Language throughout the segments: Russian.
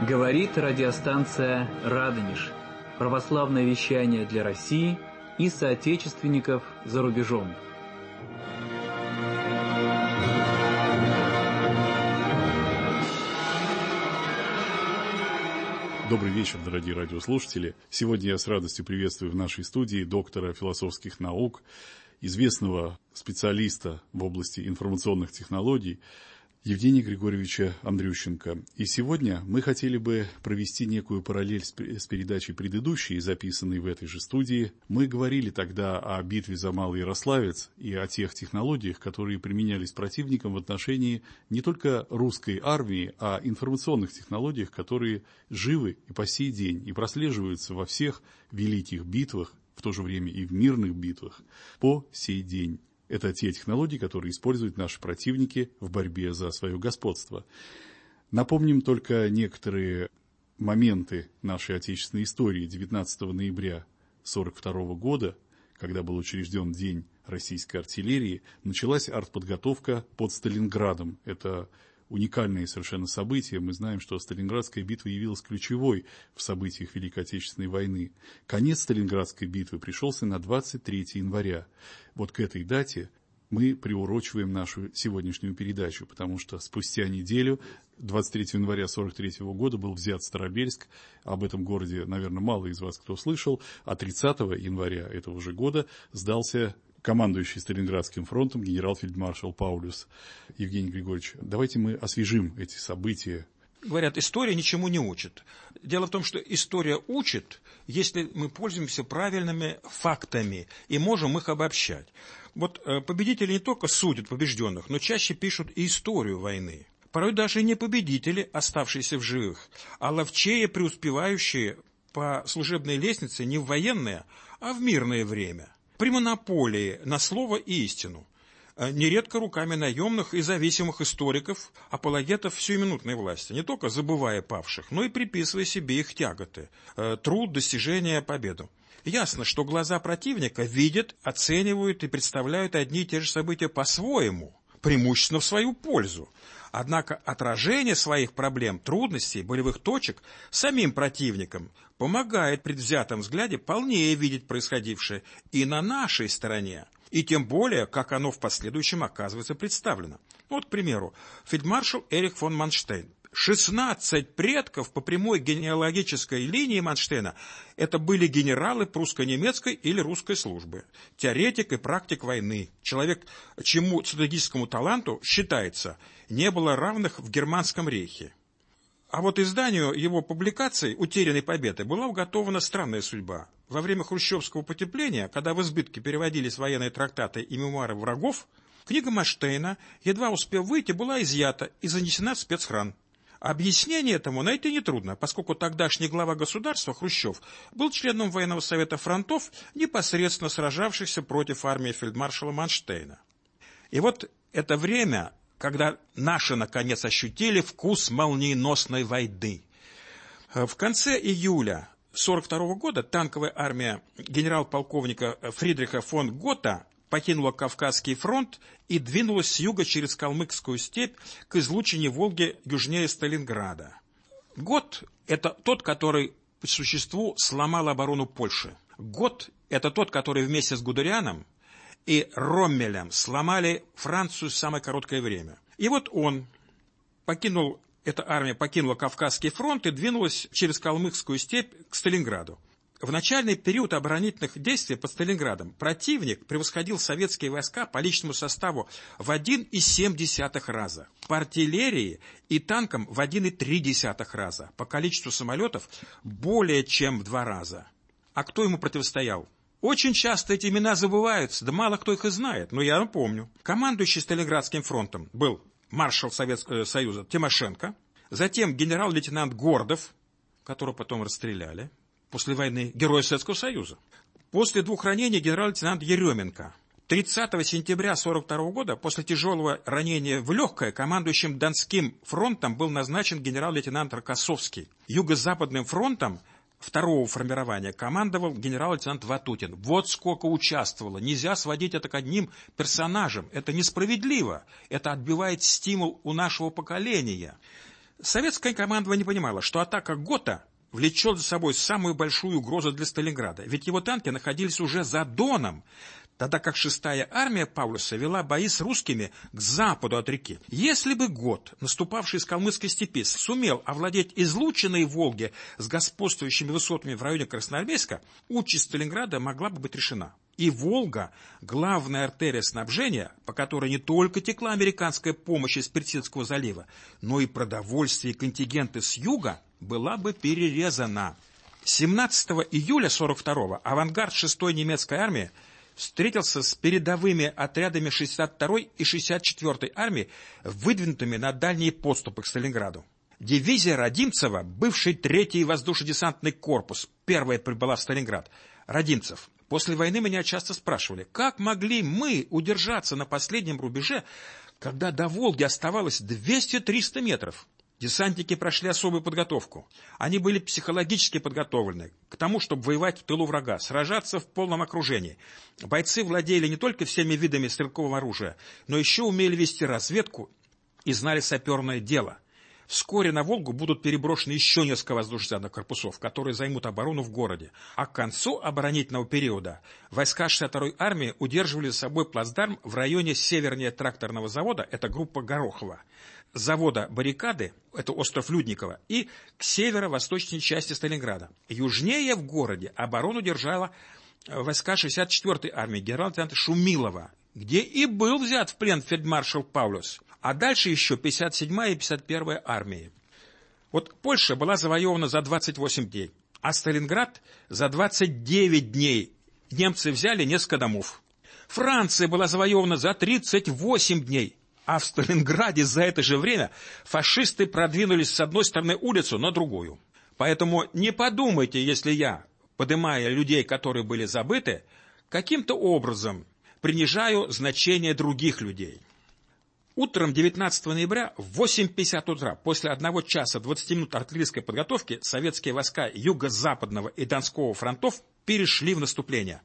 Говорит радиостанция «Радонеж». Православное вещание для России и соотечественников за рубежом. Добрый вечер, дорогие радиослушатели. Сегодня я с радостью приветствую в нашей студии доктора философских наук, известного специалиста в области информационных технологий Евгения Григорьевича Андрющенко. И сегодня мы хотели бы провести некую параллель с передачей предыдущей, записанной в этой же студии. Мы говорили тогда о битве за Малый Ярославец и о тех технологиях, которые применялись противником в отношении не только русской армии, а информационных технологиях, которые живы и по сей день, и прослеживаются во всех великих битвах, в то же время и в мирных битвах, по сей день. Это те технологии, которые используют наши противники в борьбе за свое господство. Напомним только некоторые моменты нашей отечественной истории. 19 ноября 1942 года, когда был учрежден День российской артиллерии, началась артподготовка под Сталинградом. Это уникальное совершенно событие. Мы знаем, что Сталинградская битва явилась ключевой в событиях Великой Отечественной войны. Конец Сталинградской битвы пришелся на 23 января. Вот к этой дате мы приурочиваем нашу сегодняшнюю передачу, потому что спустя неделю, 23 января 1943 года, был взят Старобельск. Об этом городе, наверное, мало из вас кто слышал. А 30 января этого же года сдался командующий Сталинградским фронтом генерал-фельдмаршал Паулюс. Евгений Григорьевич, давайте мы освежим эти события. Говорят, история ничему не учит. Дело в том, что история учит, если мы пользуемся правильными фактами и можем их обобщать. Вот победители не только судят побежденных, но чаще пишут и историю войны. Порой даже не победители, оставшиеся в живых, а ловчее преуспевающие по служебной лестнице не в военное, а в мирное время. При монополии на слово и истину. Нередко руками наемных и зависимых историков, апологетов сиюминутной власти, не только забывая павших, но и приписывая себе их тяготы, труд, достижения, победу. Ясно, что глаза противника видят, оценивают и представляют одни и те же события по-своему, преимущественно в свою пользу. Однако отражение своих проблем, трудностей, болевых точек самим противникам помогает при взятом взгляде полнее видеть происходившее и на нашей стороне, и тем более, как оно в последующем оказывается представлено. Вот, к примеру, фельдмаршал Эрих фон Манштейн. 16 предков по прямой генеалогической линии Манштейна – это были генералы прусско-немецкой или русской службы, теоретик и практик войны, человек, чему стратегическому таланту, считается, не было равных в Германском рейхе. А вот изданию его публикаций «Утерянной победы» была уготована странная судьба. Во время хрущевского потепления, когда в избытке переводились военные трактаты и мемуары врагов, книга Манштейна, едва успев выйти, была изъята и занесена в спецхран. Объяснение этому найти нетрудно, поскольку тогдашний глава государства Хрущев был членом военного совета фронтов, непосредственно сражавшихся против армии фельдмаршала Манштейна. И вот это время, когда наши, наконец, ощутили вкус молниеносной войны. В конце июля 1942 года танковая армия генерал-полковника Фридриха фон Готта покинула Кавказский фронт и двинулась с юга через Калмыкскую степь к излучине Волги южнее Сталинграда. Готт – это тот, который по существу сломал оборону Польши. Готт – это тот, который вместе с Гудерианом и Роммелем сломали Францию в самое короткое время. И вот эта армия покинула Кавказский фронт и двинулась через Калмыкскую степь к Сталинграду. В начальный период оборонительных действий под Сталинградом противник превосходил советские войска по личному составу в 1,7 раза, по артиллерии и танкам в 1,3 раза, по количеству самолетов более чем в 2 раза. А кто ему противостоял? Очень часто эти имена забываются, да мало кто их и знает, но я напомню. Командующий Сталинградским фронтом был маршал Советского Союза Тимошенко, затем генерал-лейтенант Гордов, которого потом расстреляли, после войны Герой Советского Союза. После 2 ранений генерал-лейтенант Еременко. 30 сентября 1942 года, после тяжелого ранения в легкое, командующим Донским фронтом был назначен генерал-лейтенант Рокоссовский. Юго-западным фронтом второго формирования командовал генерал-лейтенант Ватутин. Вот сколько участвовало. Нельзя сводить это к одним персонажам. Это несправедливо. Это отбивает стимул у нашего поколения. Советское командование понимало, что атака Гота влечет за собой самую большую угрозу для Сталинграда, ведь его танки находились уже за Доном, тогда как 6-я армия Паулюса вела бои с русскими к западу от реки. Если бы Гот, наступавший с Калмыцкой степи, сумел овладеть излученной Волги с господствующими высотами в районе Красноармейска, участь Сталинграда могла бы быть решена. И Волга, главная артерия снабжения, по которой не только текла американская помощь из Персидского залива, но и продовольствие и контингенты с юга, была бы перерезана. 17 июля 1942-го авангард 6-й немецкой армии встретился с передовыми отрядами 62-й и 64-й армии, выдвинутыми на дальние подступы к Сталинграду. Дивизия Родимцева, бывший 3-й воздушно-десантный корпус, первая прибыла в Сталинград. Родимцев. После войны меня часто спрашивали, как могли мы удержаться на последнем рубеже, когда до Волги оставалось 200-300 метров. Десантники прошли особую подготовку. Они были психологически подготовлены к тому, чтобы воевать в тылу врага, сражаться в полном окружении. Бойцы владели не только всеми видами стрелкового оружия, но еще умели вести разведку и знали саперное дело. Вскоре на Волгу будут переброшены еще несколько воздушно-десантных корпусов, которые займут оборону в городе. А к концу оборонительного периода войска 62-й армии удерживали за собой плацдарм в районе севернее тракторного завода, это группа Горохова, завода Баррикады, это остров Людникова, и к северо-восточной части Сталинграда. Южнее в городе оборону держала войска 64-й армии генерал-лейтенанта Шумилова, где и был взят в плен фельдмаршал Паулюс. А дальше еще 57-я и 51-я армии. Вот Польша была завоевана за 28 дней, а Сталинград за 29 дней. Немцы взяли несколько домов. Франция была завоевана за 38 дней, а в Сталинграде за это же время фашисты продвинулись с одной стороны улицу на другую. Поэтому не подумайте, если я, поднимая людей, которые были забыты, каким-то образом принижаю значение других людей. Утром 19 ноября в 8:50 утра, после 1 часа 20 минут артиллерийской подготовки, советские войска Юго-Западного и Донского фронтов перешли в наступление.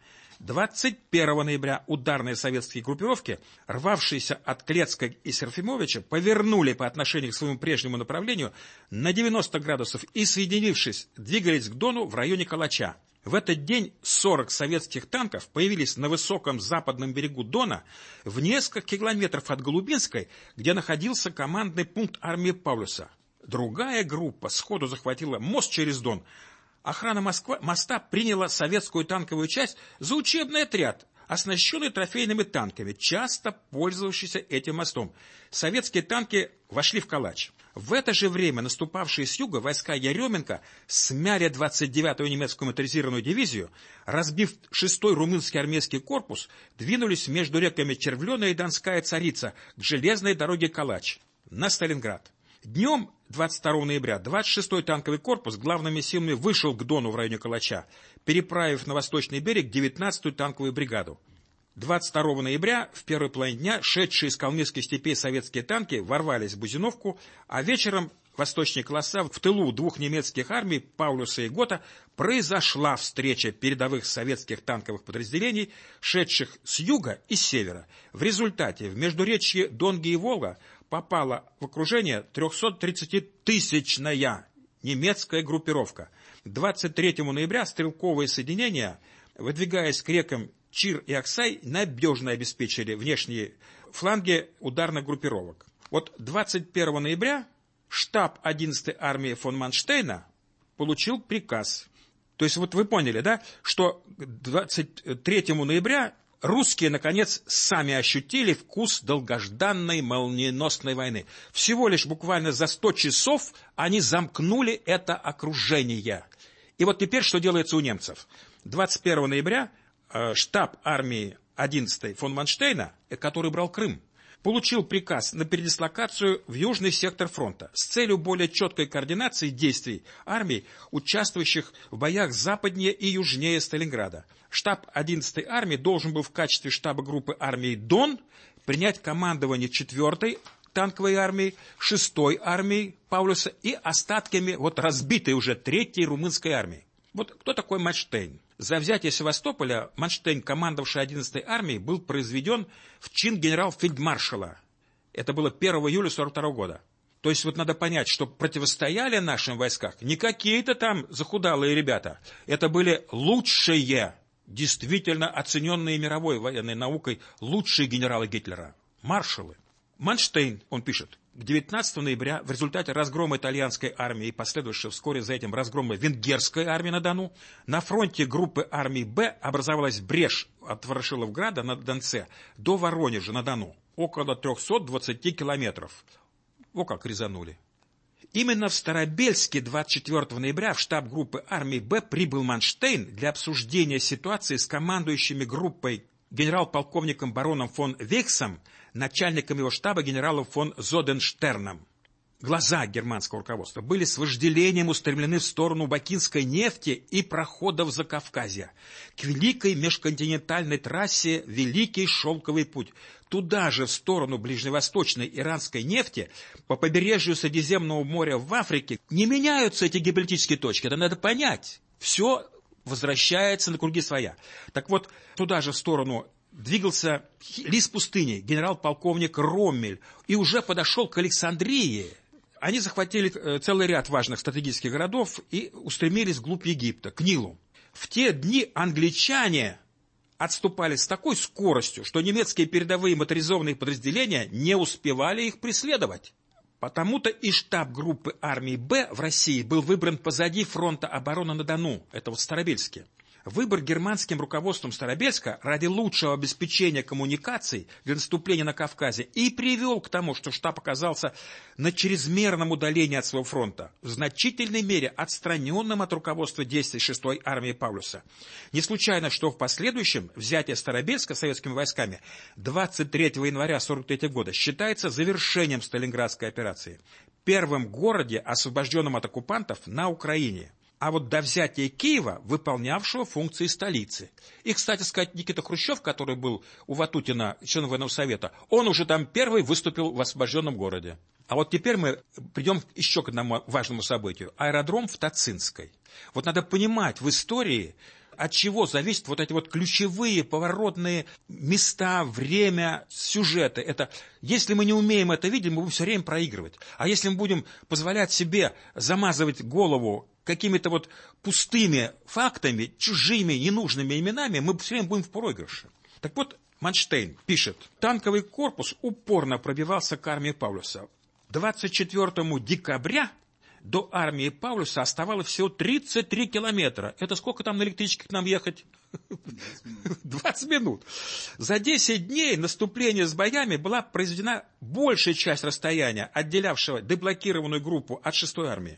21 ноября ударные советские группировки, рвавшиеся от Клецка и Серфимовича, повернули по отношению к своему прежнему направлению на 90 градусов и, соединившись, двигались к Дону в районе Калача. В этот день 40 советских танков появились на высоком западном берегу Дона в нескольких километров от Голубинской, где находился командный пункт армии Паулюса. Другая группа сходу захватила мост через Дон. Охрана моста приняла советскую танковую часть за учебный отряд, оснащенный трофейными танками, часто пользовавшийся этим мостом. Советские танки вошли в Калач. В это же время наступавшие с юга войска Еременко смяли 29-ю немецкую моторизированную дивизию, разбив 6-й румынский армейский корпус, двинулись между реками Червленая и Донская Царица к железной дороге Калач на Сталинград. Днем 22 ноября 26-й танковый корпус главными силами вышел к Дону в районе Калача, переправив на восточный берег 19-ю танковую бригаду. 22 ноября в первой половине дня шедшие из Калмыцких степей советские танки ворвались в Бузиновку, а вечером восточнее Колоса в тылу двух немецких армий Паулюса и Гота произошла встреча передовых советских танковых подразделений, шедших с юга и с севера. В результате в междуречье Донги и Волга попала в окружение 330-тысячная немецкая группировка. 23 ноября стрелковые соединения, выдвигаясь к рекам Чир и Аксай, надежно обеспечили внешние фланги ударных группировок. Вот 21 ноября штаб 11-й армии фон Манштейна получил приказ. То есть вот вы поняли, да, что 23 ноября русские, наконец, сами ощутили вкус долгожданной молниеносной войны. Всего лишь буквально за 100 часов они замкнули это окружение. И вот теперь что делается у немцев? 21 ноября штаб армии 11-й фон Манштейна, который брал Крым, получил приказ на передислокацию в южный сектор фронта с целью более четкой координации действий армий, участвующих в боях западнее и южнее Сталинграда. Штаб 11-й армии должен был в качестве штаба группы армии Дон принять командование 4-й танковой армии, 6-й армии Паулюса и остатками разбитой уже 3-й румынской армии. Вот кто такой Манштейн? За взятие Севастополя Манштейн, командовавший 11-й армией, был произведен в чин генерал-фельдмаршала. Это было 1 июля 1942 года. То есть вот надо понять, что противостояли нашим войскам не какие-то там захудалые ребята. Это были лучшие, действительно оцененные мировой военной наукой, лучшие генералы Гитлера, маршалы. Манштейн, он пишет, к 19 ноября в результате разгрома итальянской армии и последующего вскоре за этим разгрома венгерской армии на Дону, на фронте группы армии «Б» образовалась брешь от Ворошиловграда на Донце до Воронежа на Дону, около 320 километров. Во как резанули. Именно в Старобельске 24 ноября в штаб группы армии «Б» прибыл Манштейн для обсуждения ситуации с командующими группой генерал-полковником бароном фон Вейхсом, начальником его штаба генералом фон Зоденштерном. Глаза германского руководства были с вожделением устремлены в сторону бакинской нефти и проходов в Закавказье, к великой межконтинентальной трассе «Великий шелковый путь». Туда же, в сторону ближневосточной иранской нефти, по побережью Средиземного моря в Африке, не меняются эти геополитические точки. Это надо понять. Все возвращается на круги своя. Так вот, туда же в сторону двигался лис пустыни, генерал-полковник Роммель, и уже подошел к Александрии. Они захватили целый ряд важных стратегических городов и устремились вглубь Египта, к Нилу. В те дни англичане отступали с такой скоростью, что немецкие передовые моторизованные подразделения не успевали их преследовать. Потому-то и штаб группы армии «Б» в России был выбран позади фронта обороны на Дону, это вот в Старобельске. Выбор германским руководством Старобельска ради лучшего обеспечения коммуникаций для наступления на Кавказе и привел к тому, что штаб оказался на чрезмерном удалении от своего фронта, в значительной мере отстраненным от руководства действий 6-й армии Паулюса. Не случайно, что в последующем взятие Старобельска советскими войсками 23 января 1943 года считается завершением Сталинградской операции, первым городе, освобожденном от оккупантов на Украине. А вот до взятия Киева, выполнявшего функции столицы. И, кстати сказать, Никита Хрущев, который был у Ватутина, член военного совета, он уже там первый выступил в освобожденном городе. А вот теперь мы придем еще к одному важному событию. Аэродром в Тацинской. Вот надо понимать в истории, от чего зависят вот эти вот ключевые поворотные места, время, сюжеты. Это, если мы не умеем это видеть, мы будем все время проигрывать. А если мы будем позволять себе замазывать голову какими-то вот пустыми фактами, чужими, ненужными именами, мы все время будем в проигрыше. Так вот, Манштейн пишет, танковый корпус упорно пробивался к армии Паулюса. 24 декабря до армии Паулюса оставалось всего 33 километра. Это сколько там на электричке к нам ехать? 20 минут. За 10 дней наступления с боями была произведена большая часть расстояния, отделявшего деблокированную группу от 6-й армии.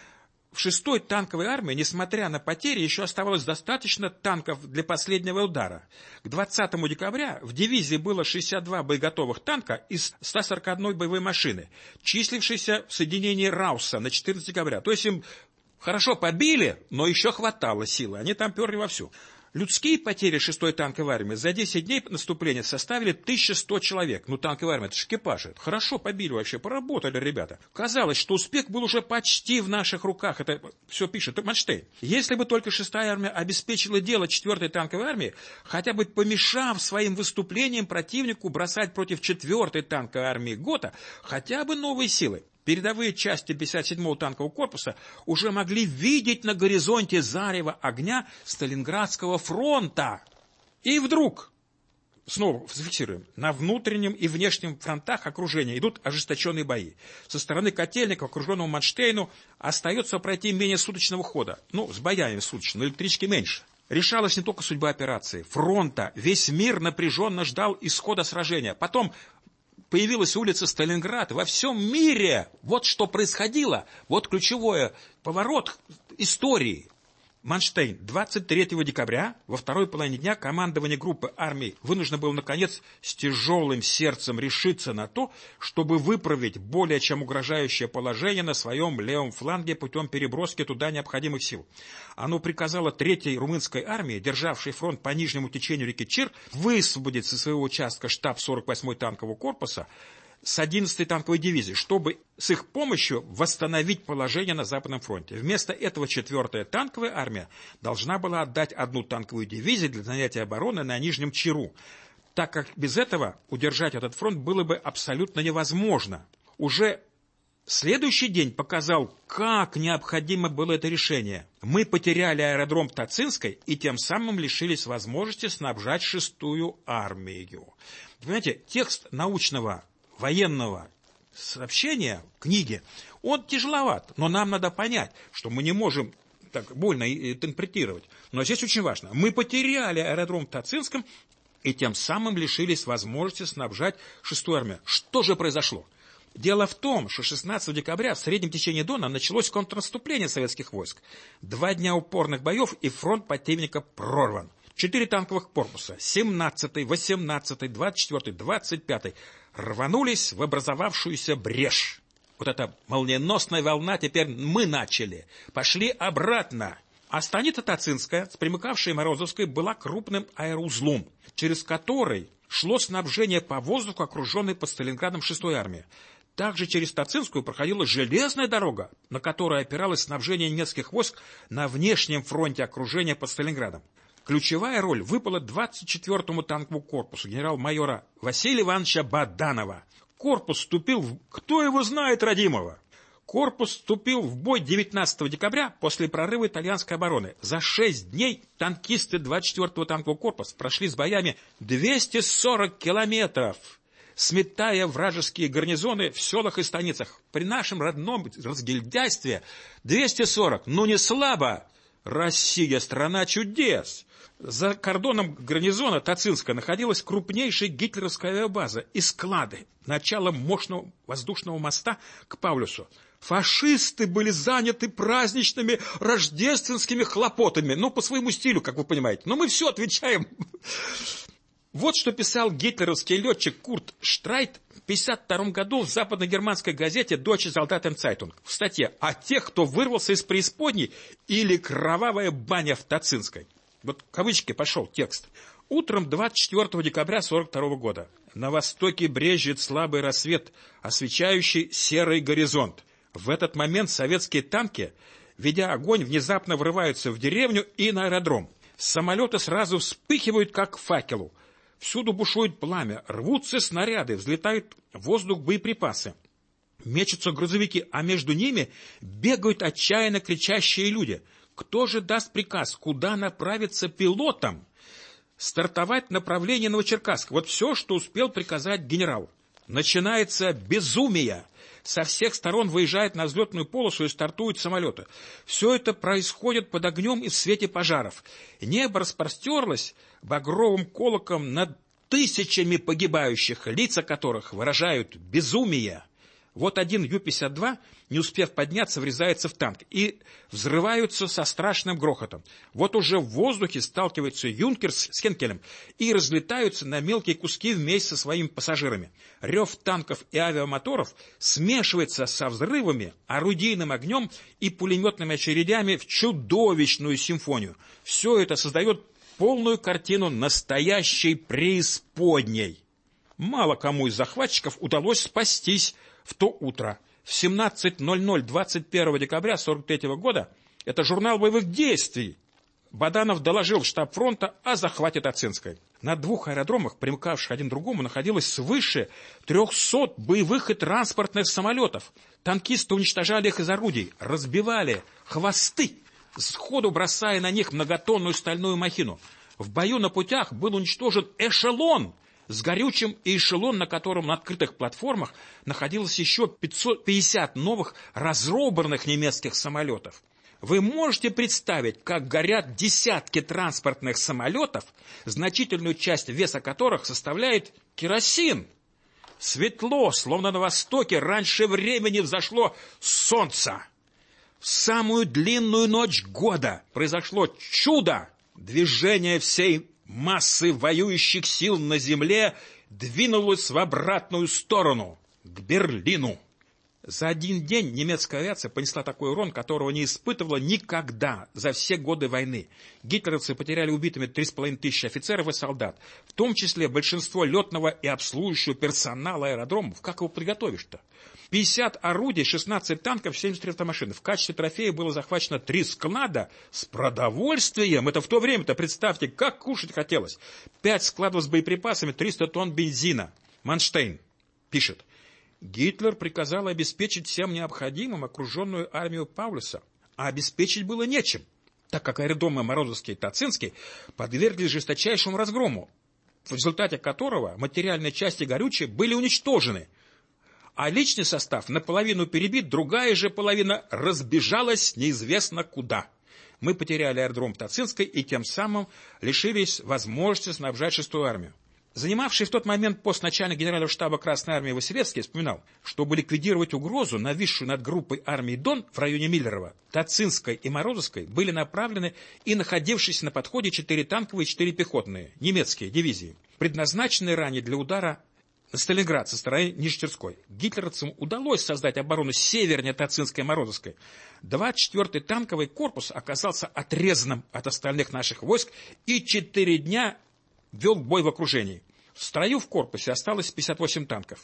В 6-й танковой армии, несмотря на потери, еще оставалось достаточно танков для последнего удара. К 20 декабря в дивизии было 62 боеготовых танка из 141 боевой машины, числившейся в соединении Рауса на 14 декабря. То есть им хорошо побили, но еще хватало силы, они там перли вовсю. Людские потери 6-й танковой армии за 10 дней наступления составили 1100 человек. Ну, танковая армия, это же экипажи. Хорошо побили вообще, поработали ребята. Казалось, что успех был уже почти в наших руках. Это все пишет Манштейн. Если бы только 6-я армия обеспечила дело 4-й танковой армии, хотя бы помешав своим выступлениям противнику бросать против 4-й танковой армии Гота хотя бы новые силы, передовые части 57-го танкового корпуса уже могли видеть на горизонте зарево огня Сталинградского фронта. И вдруг, снова зафиксируем, на внутреннем и внешнем фронтах окружения идут ожесточенные бои. Со стороны Котельникова, окруженного Манштейну, остается пройти менее суточного хода. Ну, с боями суточно, но электрички меньше. Решалась не только судьба операции, фронта. Весь мир напряженно ждал исхода сражения. Потом появилась улица Сталинград. Во всем мире вот что происходило. Вот ключевой поворот истории. Манштейн. 23 декабря, во второй половине дня, командование группы армий вынуждено было, наконец, с тяжелым сердцем решиться на то, чтобы выправить более чем угрожающее положение на своем левом фланге путем переброски туда необходимых сил. Оно приказало 3-й румынской армии, державшей фронт по нижнему течению реки Чир, высвободить со своего участка штаб 48-й танкового корпуса с 11-й танковой дивизии, чтобы с их помощью восстановить положение на Западном фронте. Вместо этого 4-я танковая армия должна была отдать 1 танковую дивизию для занятия обороны на Нижнем Чиру, так как без этого удержать этот фронт было бы абсолютно невозможно. Уже Следующий день показал, как необходимо было это решение. Мы потеряли аэродром Тацинской и тем самым лишились возможности снабжать 6-ю армию. Понимаете, текст научного, военного сообщения, книги, он тяжеловат, но нам надо понять, что мы не можем так больно интерпретировать. Но здесь очень важно. Мы потеряли аэродром в Тацинском и тем самым лишились возможности снабжать 6-ю армию. Что же произошло? Дело в том, что 16 декабря в среднем течении Дона началось контрнаступление советских войск. 2 дня упорных боев, и фронт противника прорван. 4 танковых корпуса, 17-й, 18-й, 24-й, 25-й, рванулись в образовавшуюся брешь. Вот эта молниеносная волна теперь мы начали. Пошли обратно. А станица Тацинская, примыкавшая Морозовской, была крупным аэроузлом, через который шло снабжение по воздуху, окруженной под Сталинградом 6-й армии. Также через Тацинскую проходила железная дорога, на которой опиралось снабжение немецких войск на внешнем фронте окружения под Сталинградом. Ключевая роль выпала 24-му танковому корпусу генерал-майора Василия Ивановича Баданова. Корпус вступил в... Кто его знает, родимого? Корпус вступил в бой 19 декабря после прорыва итальянской обороны. За 6 дней танкисты 24-го танкового корпуса прошли с боями 240 километров, сметая вражеские гарнизоны в селах и станицах. При нашем родном разгильдяйстве 240, ну не слабо. Россия — страна чудес. За кордоном гарнизона Тацинска находилась крупнейшая гитлеровская авиабаза и склады. Начало мощного воздушного моста к Паулюсу. Фашисты были заняты праздничными рождественскими хлопотами. Ну, по своему стилю, как вы понимаете. Но мы все отвечаем. Вот что писал гитлеровский летчик Курт Штрайт в 1952 году в западно-германской газете Deutsche Soldaten-Zeitung в статье о тех, кто вырвался из преисподней или кровавая баня в Тацинской. Вот кавычки пошел текст. Утром 24 декабря 1942 года на востоке брезжит слабый рассвет, освещающий серый горизонт. В этот момент советские танки, ведя огонь, внезапно врываются в деревню и на аэродром. Самолеты сразу вспыхивают, как факелу. Всюду бушует пламя, рвутся снаряды, взлетают в воздух боеприпасы. Мечутся грузовики, а между ними бегают отчаянно кричащие люди. Кто же даст приказ, куда направиться пилотам? Стартовать направление Новочеркасска. Вот все, что успел приказать генерал. Начинается безумие. Со всех сторон выезжают на взлетную полосу и стартуют самолеты. Все это происходит под огнем и в свете пожаров. Небо распростерлось багровым колоком над тысячами погибающих, лица которых выражают безумие. Вот один Ю-52, не успев подняться, врезается в танк и взрываются со страшным грохотом. Вот уже в воздухе сталкиваются Юнкерс с Хенкелем и разлетаются на мелкие куски вместе со своими пассажирами. Рев танков и авиамоторов смешивается со взрывами, орудийным огнем и пулеметными очередями в чудовищную симфонию. Все это создает полную картину настоящей преисподней. Мало кому из захватчиков удалось спастись в то утро. В 17:00 21 декабря 1943 года, это журнал боевых действий, Баданов доложил в штаб фронта о захвате Тацинской. На 2 аэродромах, примыкавших один к другому, находилось свыше 300 боевых и транспортных самолетов. Танкисты уничтожали их из орудий, разбивали хвосты, сходу бросая на них многотонную стальную махину. В бою на путях был уничтожен эшелон с горючим и эшелон, на котором на открытых платформах находилось еще 550 новых разробранных немецких самолетов. Вы можете представить, как горят десятки транспортных самолетов, значительную часть веса которых составляет керосин. Светло, словно на востоке, раньше времени взошло солнце. В самую длинную ночь года произошло чудо. Движение всей массы воюющих сил на земле двинулось в обратную сторону, к Берлину. За один день немецкая авиация понесла такой урон, которого не испытывала никогда за все годы войны. Гитлеровцы потеряли убитыми 3500 офицеров и солдат, в том числе большинство летного и обслуживающего персонала аэродромов. Как его приготовишь-то? 50 орудий, 16 танков, 73 автомашины. В качестве трофея было захвачено 3 склада с продовольствием. Это в то время-то, представьте, как кушать хотелось. 5 складов с боеприпасами, 300 тонн бензина. Манштейн пишет: Гитлер приказал обеспечить всем необходимым окруженную армию Паулюса, а обеспечить было нечем, так как аэродромы Морозовский и Тацинский подверглись жесточайшему разгрому, в результате которого материальные части горючие были уничтожены, а личный состав наполовину перебит, другая же половина разбежалась неизвестно куда. Мы потеряли аэродром Тацинской и тем самым лишились возможности снабжать 6-ю армию. Занимавший в тот момент пост начальника генерального штаба Красной армии Василевский вспоминал, чтобы ликвидировать угрозу, нависшую над группой армии Дон в районе Миллерово, Тацинской и Морозовской были направлены и находившиеся на подходе 4 танковые и 4 пехотные немецкие дивизии, предназначенные ранее для удара на Сталинград со стороны Нижегородской. Гитлеровцам удалось создать оборону севернее Тацинской и Морозовской. 24-й танковый корпус оказался отрезанным от остальных наших войск и 4 дня вел бой в окружении. В строю в корпусе осталось 58 танков,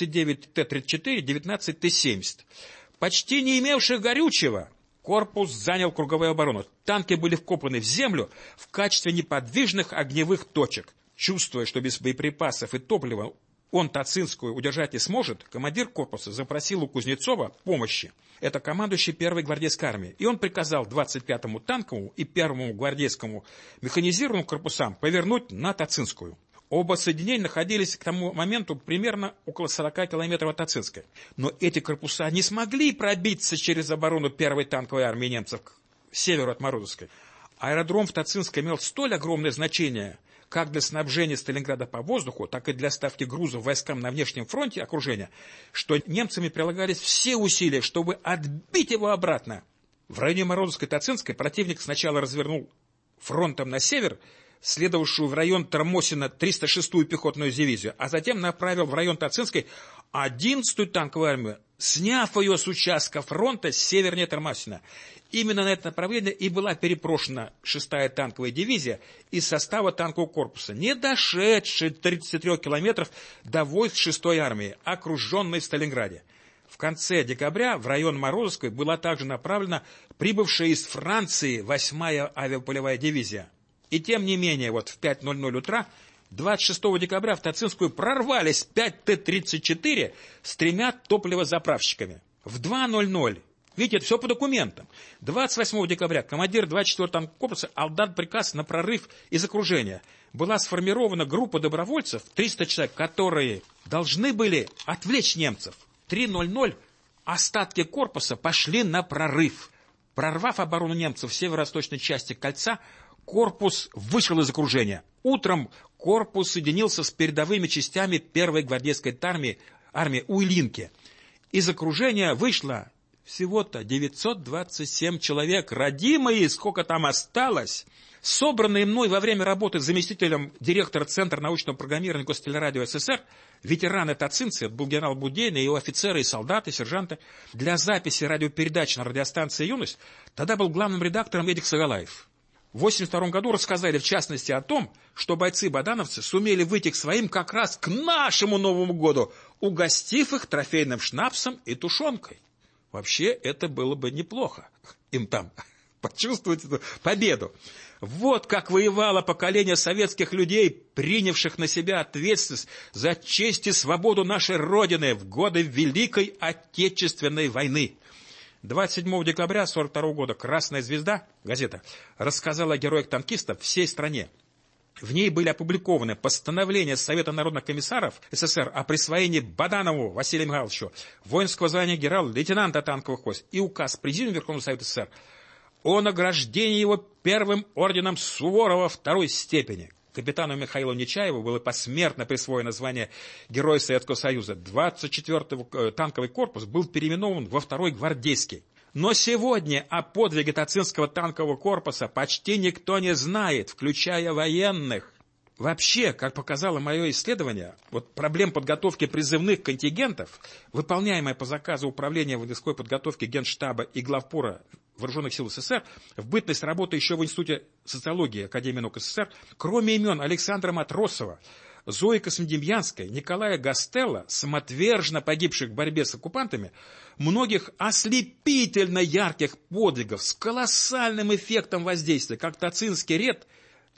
39 Т-34, 19 Т-70. Почти не имевших горючего, корпус занял круговую оборону. Танки были вкопаны в землю в качестве неподвижных огневых точек. Чувствуя, что без боеприпасов и топлива он Тацинскую удержать не сможет, командир корпуса запросил у Кузнецова помощи. Это командующий 1-й гвардейской армией. И он приказал 25-му танковому и 1-му гвардейскому механизированным корпусам повернуть на Тацинскую. Оба соединения находились к тому моменту примерно около 40 километров от Тацинской. Но эти корпуса не смогли пробиться через оборону 1-й танковой армии немцев к северу от Морозовской. Аэродром в Тацинской имел столь огромное значение как для снабжения Сталинграда по воздуху, так и для ставки грузов войскам на внешнем фронте окружения, что немцами прилагались все усилия, чтобы отбить его обратно. В районе Морозовской и Тацинской противник сначала развернул фронтом на север, следовавшую в район Тормосина 306-ю пехотную дивизию, а затем направил в район Тацинской 11-ю танковую армию, сняв ее с участка фронта севернее Тормосина. Именно на это направление и была переброшена 6-я танковая дивизия из состава танкового корпуса, не дошедшая 33 километров до войск 6-й армии, окруженной в Сталинграде. В конце декабря в район Морозовской была также направлена прибывшая из Франции 8-я авиаполевая дивизия. И тем не менее, вот в 5:00 утра 26 декабря в Тацинскую прорвались 5 Т-34 с 3 топливозаправщиками. В 2:00, видите, это все по документам, 28 декабря командир 24-го танкового корпуса отдал приказ на прорыв из окружения. Была сформирована группа добровольцев, 300 человек, которые должны были отвлечь немцев. В 3:00 остатки корпуса пошли на прорыв. Прорвав оборону немцев в северо-восточной части кольца, корпус вышел из окружения. Утром корпус соединился с передовыми частями 1-й гвардейской армии у Илинки. Из окружения вышло всего-то 927 человек. Родимые, сколько там осталось, собранные мной во время работы заместителем директора Центра научного программирования Гостелерадио СССР, ветераны тацинцы, это был генерал Будейный, его офицеры и солдаты, сержанты, для записи радиопередач на радиостанции «Юность», тогда был главным редактором Эдик Сагалаев. В 1982 году рассказали, в частности, о том, что бойцы-бадановцы сумели выйти к своим как раз к нашему Новому году, угостив их трофейным шнапсом и тушенкой. Вообще, это было бы неплохо им там почувствовать эту победу. Вот как воевало поколение советских людей, принявших на себя ответственность за честь и свободу нашей Родины в годы Великой Отечественной войны. 27 декабря 1942 года «Красная звезда», газета, рассказала о героях-танкистов всей стране. В ней были опубликованы постановления Совета народных комиссаров СССР о присвоении Баданову Василию Михайловичу воинского звания генерал-лейтенанта танковых войск и указ Президиума Верховного Совета СССР о награждении его 1-м орденом Суворова 2-й степени. Капитану Михаилу Нечаеву было посмертно присвоено звание Героя Советского Союза. 24-й танковый корпус был переименован во 2-й гвардейский. Но сегодня о подвиге Тацинского танкового корпуса почти никто не знает, включая военных. Вообще, как показало мое исследование, вот проблем подготовки призывных контингентов, выполняемая по заказу Управления воинской подготовки Генштаба и Главпора Вооруженных сил СССР, в бытность работы еще в Институте социологии Академии наук СССР, кроме имен Александра Матросова, Зои Космодемьянской, Николая Гастелла, самоотверженно погибших в борьбе с оккупантами, многих ослепительно ярких подвигов с колоссальным эффектом воздействия, как Тацинский ред,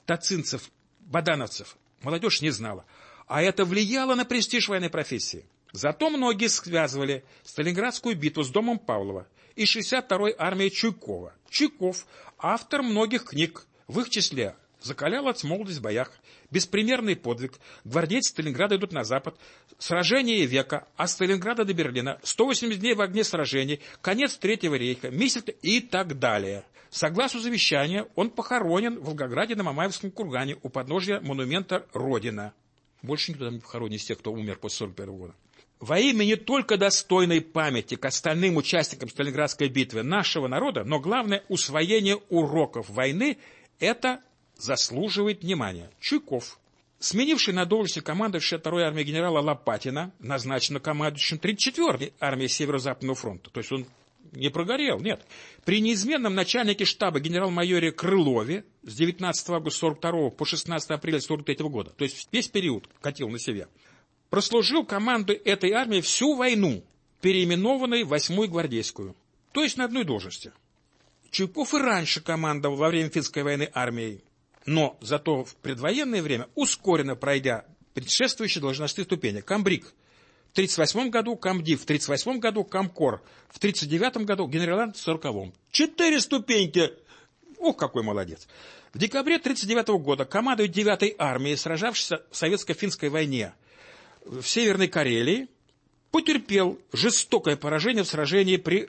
тацинцев, бадановцев, молодежь не знала. А это влияло на престиж военной профессии. Зато многие связывали Сталинградскую битву с домом Павлова и 62-й армией Чуйкова. Чуйков – автор многих книг, в их числе «Закалялась молодость в боях», «Беспримерный подвиг», «Гвардейцы Сталинграда идут на запад», «Сражение века», «От Сталинграда до Берлина», «180 дней в огне сражений», «Конец Третьего рейха», «Месяц» и так далее. Согласно завещанию, он похоронен в Волгограде на Мамаевском кургане у подножия монумента «Родина». Больше никто там не похоронен из тех, кто умер после 1941 года. Во имя не только достойной памяти к остальным участникам Сталинградской битвы нашего народа, но главное усвоение уроков войны, это заслуживает внимания. Чуйков, сменивший на должности командующего 62-й армией генерала Лопатина, назначен командующим 34-й армией Северо-Западного фронта. То есть он не прогорел, нет. При неизменном начальнике штаба генерал-майоре Крылове с 19 августа 1942 по 16 апреля 1943 года, то есть весь период катил на себе, прослужил команду этой армии всю войну, переименованной в 8-ю гвардейскую, то есть на одной должности. Чуйков и раньше командовал во время финской войны армией, но зато в предвоенное время ускоренно пройдя предшествующие должностные ступени. Комбриг в 1938 году, комдив в 1938 году, комкор в 1939 году, генерал-лейтенант в 1940. 4 ступеньки! Ох, какой молодец! В декабре 1939 года командует 9-й армией, сражавшейся в советско-финской войне в Северной Карелии, потерпел жестокое поражение в сражении при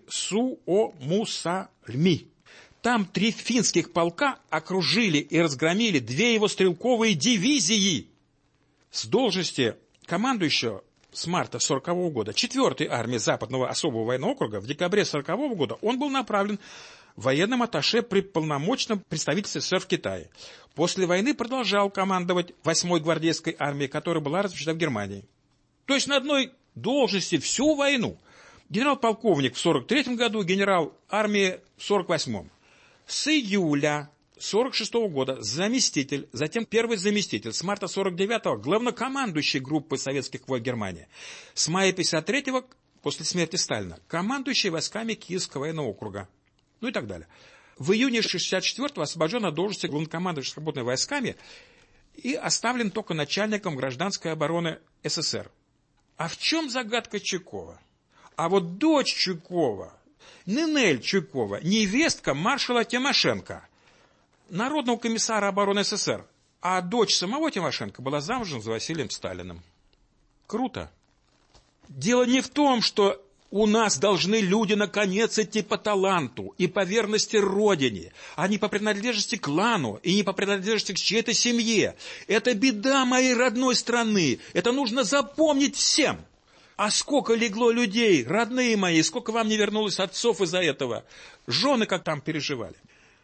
Суомусальми. Там 3 финских полка окружили и разгромили 2 его стрелковые дивизии. С должности командующего с марта 1940 года 4-й армии Западного особого военного округа в декабре 1940 года он был направлен военным атташе при полномочном представительстве СССР в Китае. После войны продолжал командовать 8-й гвардейской армией, которая была размещена в Германии. То есть на одной должности всю войну. Генерал-полковник в 1943 году, генерал армии в 1948. С июля 1946 года заместитель, затем первый заместитель, с марта 1949 главнокомандующий группы советских войск Германии. С мая 1953 после смерти Сталина, командующий войсками Киевского военного округа. Ну и так далее. В июне 1964 освобожден от должности главнокомандующего свободными войсками и оставлен только начальником гражданской обороны СССР. А в чем загадка Чуйкова? А вот дочь Чуйкова, Нинель Чуйкова, невестка маршала Тимошенко, народного комиссара обороны СССР, а дочь самого Тимошенко была замужем за Василием Сталиным. Круто. Дело не в том, что у нас должны люди наконец идти по таланту и по верности Родине, а не по принадлежности к клану и не по принадлежности к чьей-то семье. Это беда моей родной страны. Это нужно запомнить всем. А сколько легло людей, родные мои, сколько вам не вернулось отцов из-за этого. Жены как там переживали.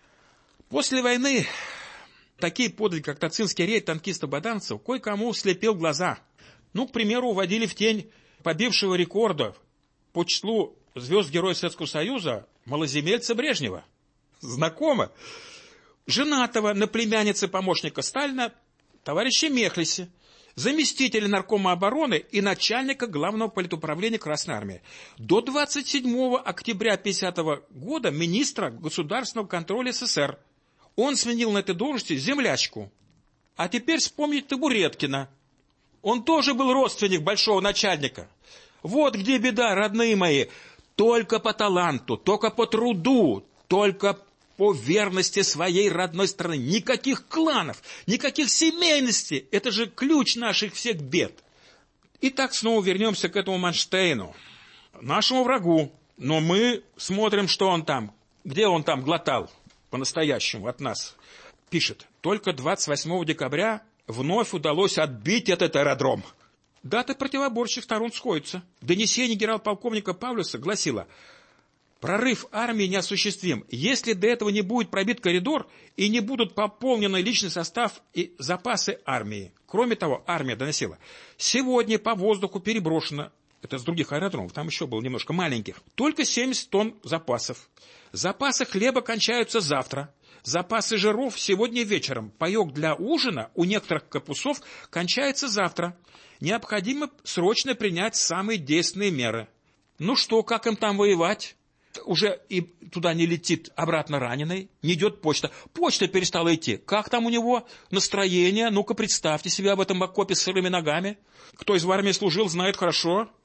После войны такие подвиги, как Тацинский рейд танкистов-баданцев, кое-кому слепил глаза. Ну, к примеру, уводили в тень побившего рекорда по числу звезд Героя Советского Союза малоземельца Брежнева. Знакомо? Женатого на племяннице помощника Сталина товарища Мехлиси, заместителя наркома обороны и начальника главного политуправления Красной Армии. До 27 октября 1950 года министра государственного контроля СССР. Он сменил на этой должности землячку. А теперь вспомнить Табуреткина. Он тоже был родственник большого начальника. Вот где беда, родные мои. Только по таланту, только по труду, только по верности своей родной страны. Никаких кланов, никаких семейностей. Это же ключ наших всех бед. Итак, снова вернемся к этому Манштейну, нашему врагу. Но мы смотрим, что он там, где он там глотал по-настоящему от нас. Пишет, только 28 декабря вновь удалось отбить этот аэродром. Даты противоборческих сторон сходятся. Донесение генерал-полковника Павлюса гласило: прорыв армии неосуществим, если до этого не будет пробит коридор и не будут пополнены личный состав и запасы армии. Кроме того, армия доносила: сегодня по воздуху переброшено, это с других аэродромов, там еще было немножко маленьких, только 70 тонн запасов. Запасы хлеба кончаются завтра. Запасы жиров сегодня вечером. Паек для ужина у некоторых корпусов кончается завтра. Необходимо срочно принять самые действенные меры. Ну что, как им там воевать? Уже и туда не летит обратно раненый, не идет почта. Почта перестала идти. Как там у него настроение? Ну-ка, представьте себе об этом окопе с сырыми ногами. Кто из в армии служил, знает хорошо.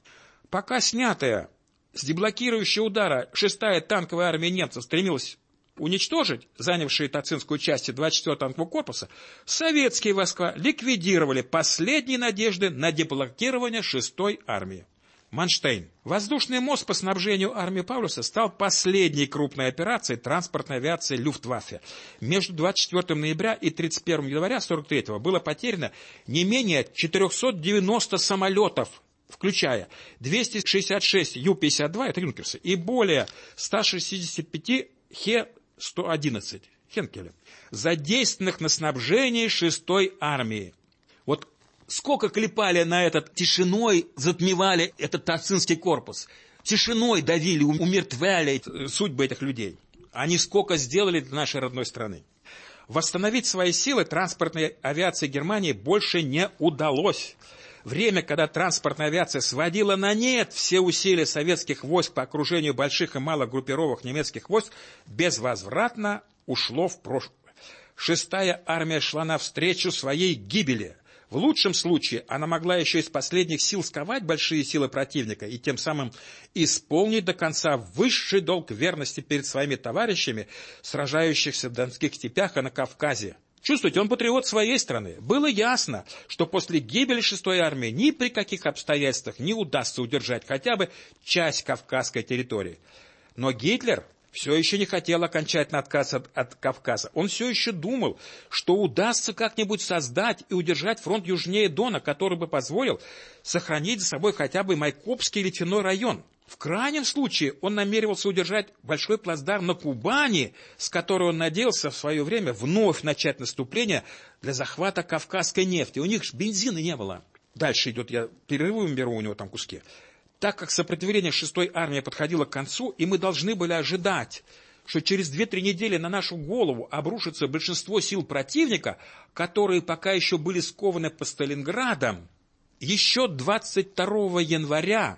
Пока снятая с деблокирующего удара 6-я танковая армия немцев стремилась уничтожить занявшие Тацинскую части 24-го танкового корпуса, советские войска ликвидировали последние надежды на деблокирование 6-й армии. Манштейн. Воздушный мост по снабжению армии Паулюса стал последней крупной операцией транспортной авиации Люфтваффе. Между 24 ноября и 31 января 1943 было потеряно не менее 490 самолетов, включая 266 Ю-52, это юнкерсы, и более 165 Хе-111, Хенкеля, задействованных на снабжении 6-й армии. Вот сколько клепали на этот, тишиной затмевали этот Тацинский корпус, тишиной давили, умертвляли судьбы этих людей. Они сколько сделали для нашей родной страны. Восстановить свои силы транспортной авиации Германии больше не удалось. Время, когда транспортная авиация сводила на нет все усилия советских войск по окружению больших и малых группировок немецких войск, безвозвратно ушло в прошлое. 6-я армия шла навстречу своей гибели. В лучшем случае она могла еще из последних сил сковать большие силы противника и тем самым исполнить до конца высший долг верности перед своими товарищами, сражающихся в Донских степях и на Кавказе. Чувствуете, он патриот своей страны. Было ясно, что после гибели 6-й армии ни при каких обстоятельствах не удастся удержать хотя бы часть Кавказской территории. Но Гитлер все еще не хотел окончательно отказаться от Кавказа. Он все еще думал, что удастся как-нибудь создать и удержать фронт южнее Дона, который бы позволил сохранить за собой хотя бы Майкопский ледяной район. В крайнем случае он намеревался удержать большой плацдарм на Кубани, с которой он надеялся в свое время вновь начать наступление для захвата кавказской нефти. У них же бензина не было. Дальше идет, я перерывы беру, у него там куски. Так как сопротивление 6-й армии подходило к концу, и мы должны были ожидать, что через 2-3 недели на нашу голову обрушится большинство сил противника, которые пока еще были скованы по Сталинградам, еще 22 января,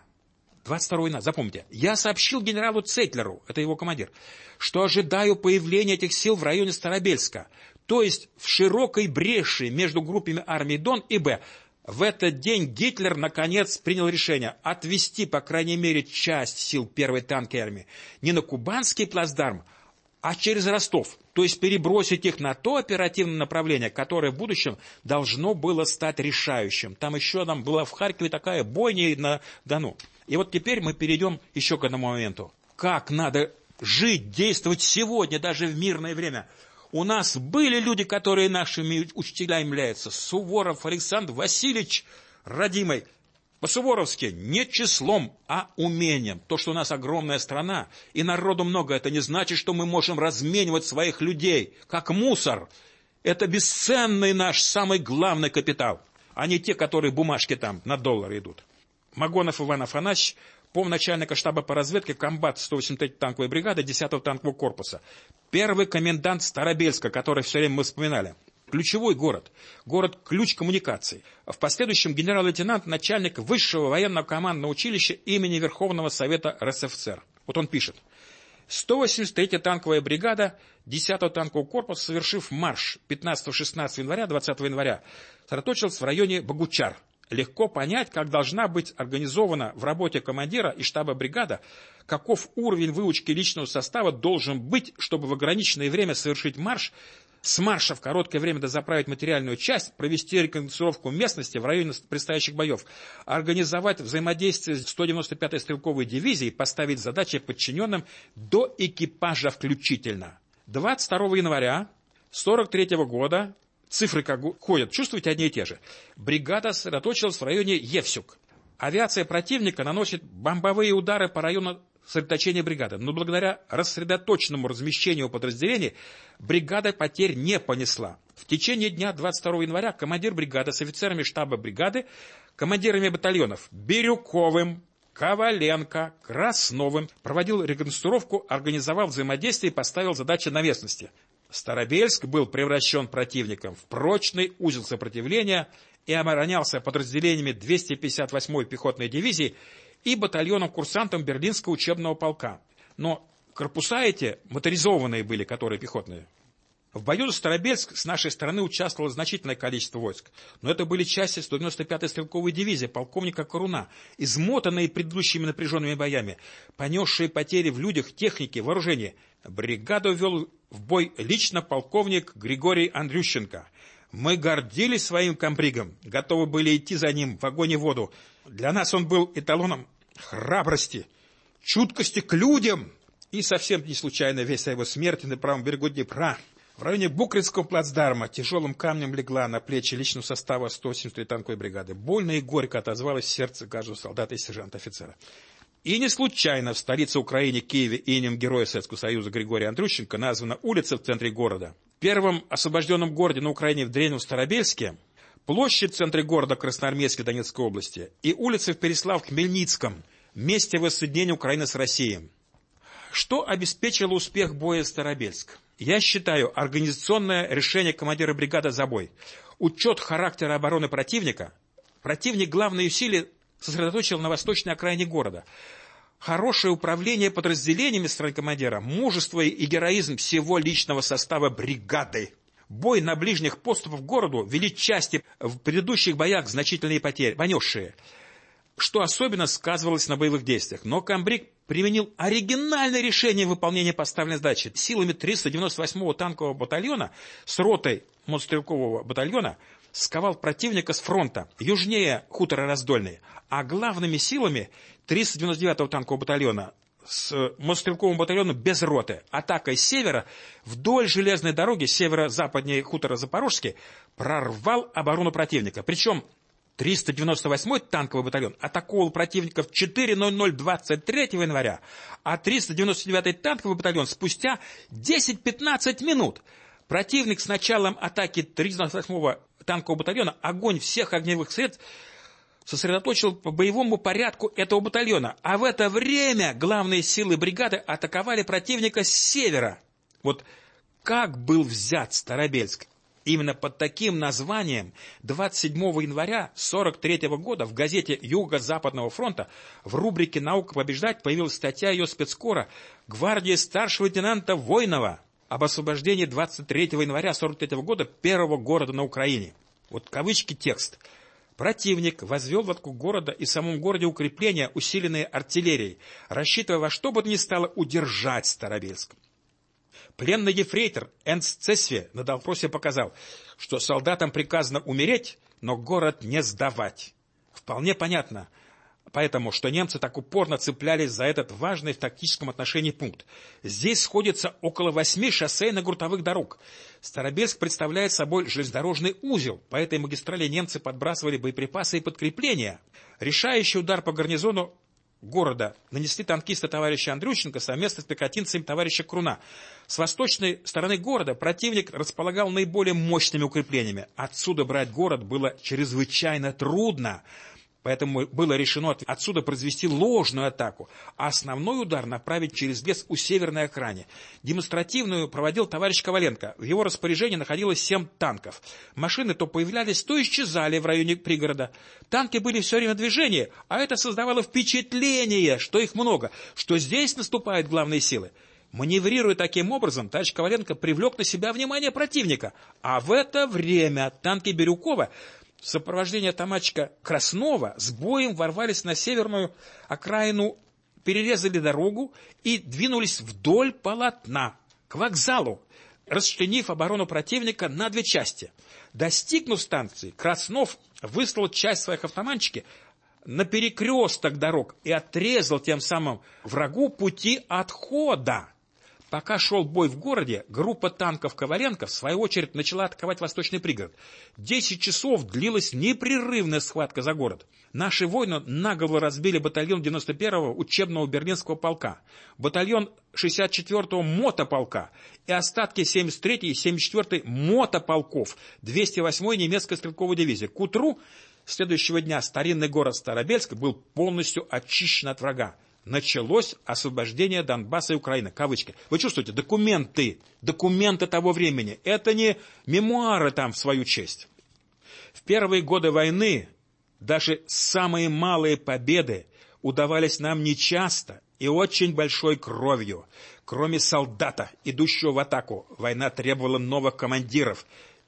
22 января, запомните, я сообщил генералу Цетлеру, это его командир, что ожидаю появления этих сил в районе Старобельска, то есть в широкой бреши между группами армии Дон и Б. В этот день Гитлер, наконец, принял решение отвести, по крайней мере, часть сил 1-й танковой армии не на Кубанский плацдарм, а через Ростов, то есть перебросить их на то оперативное направление, которое в будущем должно было стать решающим. Там еще была в Харькове такая бойня на Дону. И вот теперь мы перейдем еще к одному моменту. Как надо жить, действовать сегодня, даже в мирное время. У нас были люди, которые нашими учителями являются. Суворов Александр Васильевич, родимый. По-суворовски не числом, а умением. То, что у нас огромная страна, и народу много, это не значит, что мы можем разменивать своих людей, как мусор. Это бесценный наш самый главный капитал, а не те, которые бумажки там на доллары идут. Магонов Иван Афанасьевич, помначальника штаба по разведке, комбат 183-й танковой бригады 10-го танкового корпуса. Первый комендант Старобельска, который все время мы вспоминали. Ключевой город. Город ключ коммуникаций. В последующем генерал-лейтенант, начальник высшего военного командного училища имени Верховного Совета РСФСР. Вот он пишет. 183-я танковая бригада 10-го танкового корпуса, совершив марш 15-16 января, 20 января, сосредоточилась в районе Богучар. Легко понять, как должна быть организована в работе командира и штаба бригада, каков уровень выучки личного состава должен быть, чтобы в ограниченное время совершить марш, с марша в короткое время дозаправить материальную часть, провести рекогносцировку местности в районе предстоящих боев, организовать взаимодействие с 195-й стрелковой дивизией, поставить задачи подчиненным до экипажа включительно. 22 января 1943 года цифры как ходят, чувствуете, одни и те же. Бригада сосредоточилась в районе Евсюк. Авиация противника наносит бомбовые удары по району сосредоточения бригады. Но благодаря рассредоточенному размещению подразделений бригада потерь не понесла. В течение дня 22 января командир бригады с офицерами штаба бригады, командирами батальонов Бирюковым, Коваленко, Красновым проводил реконструировку, организовал взаимодействие и поставил задачи на местности. Старобельск был превращен противником в прочный узел сопротивления и оборонялся подразделениями 258-й пехотной дивизии и батальоном курсантов Берлинского учебного полка. Но корпуса эти моторизованные были, которые пехотные. В бою за Старобельск с нашей стороны участвовало значительное количество войск, но это были части 195-й стрелковой дивизии полковника Коруна, измотанные предыдущими напряженными боями, понесшие потери в людях, технике, вооружении. Бригаду вел в бой лично полковник Григорий Андрющенко. Мы гордились своим комбригом, готовы были идти за ним в огонь и воду. Для нас он был эталоном храбрости, чуткости к людям. И совсем не случайно весть о его смерти на правом берегу Днепра, в районе Букринского плацдарма, тяжелым камнем легла на плечи личного состава 183-й танковой бригады. Больно и горько отозвалось сердце каждого солдата и сержанта-офицера. И не случайно в столице Украины, Киеве, именем Героя Советского Союза Григория Андрющенко названа улица в центре города. В первом освобожденном городе на Украине, в древнем Старобельске, площадь в центре города Красноармейской Донецкой области и улицы в Переслав-Хмельницком, месте воссоединения Украины с Россией. Что обеспечило успех боя Старобельск? Я считаю, организационное решение командира бригады за бой, учет характера обороны противника. Противник главные усилия сосредоточил на восточной окраине города. Хорошее управление подразделениями стороны командира, мужество и героизм всего личного состава бригады. Бой на ближних подступах к городу вели части в предыдущих боях значительные потери, понесшие, что особенно сказывалось на боевых действиях. Но комбриг применил оригинальное решение выполнения поставленной задачи. Силами 398-го танкового батальона с ротой мотострелкового батальона сковал противника с фронта, южнее хутора Раздольный, а главными силами 399-го танкового батальона с мотострелковым батальоном без роты, атакой с севера вдоль железной дороги северо-западнее хутора Запорожский прорвал оборону противника. Причем 398-й танковый батальон атаковал противника в 4:00 23 января, а 399-й танковый батальон спустя 10-15 минут. Противник с началом атаки 398-го танкового батальона огонь всех огневых средств сосредоточил по боевому порядку этого батальона, а в это время главные силы бригады атаковали противника с севера. Вот как был взят Старобельск? Именно под таким названием 27 января 1943 года в газете Юго-Западного фронта в рубрике «Наука побеждать» появилась статья ее спецкора гвардии старшего лейтенанта Войнова об освобождении 23 января 1943 года первого города на Украине. Вот кавычки текст. Противник возвел вокруг города и в самом городе укрепления, усиленные артиллерией, рассчитывая во что бы то ни стало удержать Старобельск. Пленный ефрейтор Энс Цесве на допросе показал, что солдатам приказано умереть, но город не сдавать. Вполне понятно, поэтому, что немцы так упорно цеплялись за этот важный в тактическом отношении пункт. Здесь сходится около 8 шоссейно-грунтовых дорог. Старобельск представляет собой железнодорожный узел. По этой магистрали немцы подбрасывали боеприпасы и подкрепления. Решающий удар по гарнизону города нанесли танкисты товарища Андрющенко совместно с пехотинцами товарища Круна. С восточной стороны города противник располагал наиболее мощными укреплениями. Отсюда брать город было чрезвычайно трудно. Поэтому было решено отсюда произвести ложную атаку, а основной удар направить через лес у северной окраины. Демонстративную проводил товарищ Коваленко. В его распоряжении находилось 7 танков. Машины то появлялись, то исчезали в районе пригорода. Танки были все время в движении, а это создавало впечатление, что их много, что здесь наступают главные силы. Маневрируя таким образом, товарищ Коваленко привлек на себя внимание противника. А в это время танки Бирюкова в сопровождении автоматчика Краснова с боем ворвались на северную окраину, перерезали дорогу и двинулись вдоль полотна к вокзалу, расчленив оборону противника на 2 части. Достигнув станции, Краснов выслал часть своих автоматчиков на перекресток дорог и отрезал тем самым врагу пути отхода. Пока шел бой в городе, группа танков Коваленко, в свою очередь, начала атаковать восточный пригород. 10 часов длилась непрерывная схватка за город. Наши воины наголо разбили батальон 91-го учебного берлинского полка, батальон 64-го мотополка и остатки 73-й и 74-й мотополков 208-й немецкой стрелковой дивизии. К утру следующего дня старинный город Старобельск был полностью очищен от врага. Началось освобождение Донбасса и Украины. Кавычки. Вы чувствуете, документы того времени. Это не мемуары там в свою честь. В первые годы войны даже самые малые победы удавались нам нечасто и очень большой кровью. Кроме солдата, идущего в атаку, война требовала новых командиров,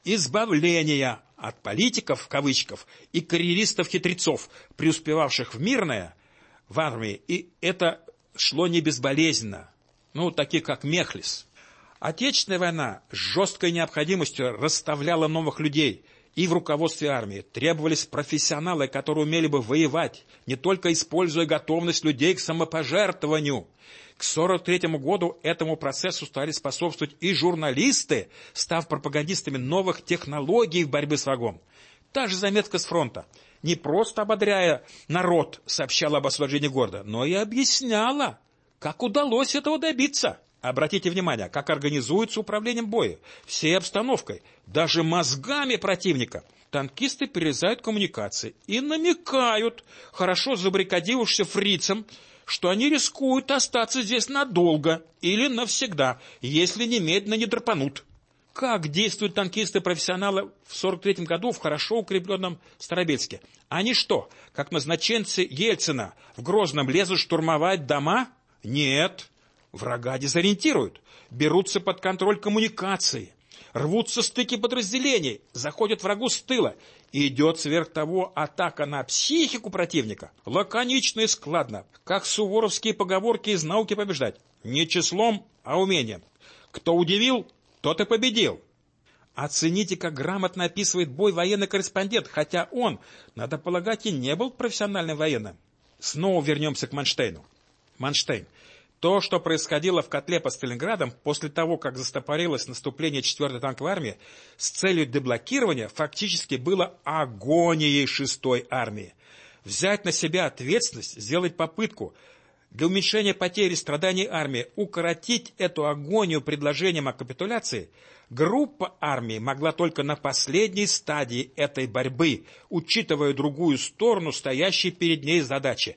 избавления от политиков, в кавычках, и карьеристов-хитрецов, преуспевавших в мирное, в армии, и это шло не безболезненно, такие как Мехлис. Отечественная война с жесткой необходимостью расставляла новых людей, и в руководстве армии требовались профессионалы, которые умели бы воевать, не только используя готовность людей к самопожертвованию. К 1943 году этому процессу стали способствовать и журналисты, став пропагандистами новых технологий в борьбе с врагом. Та же заметка с фронта не просто ободряя народ сообщала об освобождении города, но и объясняла, как удалось этого добиться. Обратите внимание, как организуется управлением боя, всей обстановкой, даже мозгами противника. Танкисты перерезают коммуникации и намекают хорошо забаррикадившимся фрицам, что они рискуют остаться здесь надолго или навсегда, если немедленно не драпанут. Как действуют танкисты-профессионалы в 1943 году в хорошо укрепленном Старобельске? Они что, как назначенцы Ельцина, в Грозном лезут штурмовать дома? Нет. Врага дезориентируют, берутся под контроль коммуникации, рвутся стыки подразделений, заходят врагу с тыла. И идет сверх того атака на психику противника. Лаконично и складно, как суворовские поговорки из науки побеждать. Не числом, а умением. Кто удивил, тот и победил. Оцените, как грамотно описывает бой военный корреспондент, хотя он, надо полагать, и не был профессиональным военным. Снова вернемся к Манштейну. Манштейн. То, что происходило в котле под Сталинградом после того, как застопорилось наступление 4-й танковой армии с целью деблокирования, фактически было агонией 6-й армии. Взять на себя ответственность, сделать попытку для уменьшения потерь и страданий армии, укоротить эту агонию предложением о капитуляции, группа армии могла только на последней стадии этой борьбы, учитывая другую сторону стоящей перед ней задачи,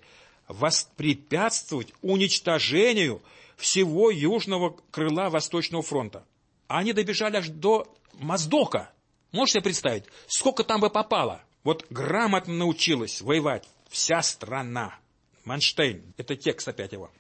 воспрепятствовать уничтожению всего южного крыла Восточного фронта. Они добежали аж до Моздока. Можете себе представить, сколько там бы попало? Вот грамотно научилась воевать вся страна. Манштейн, это текст опять его.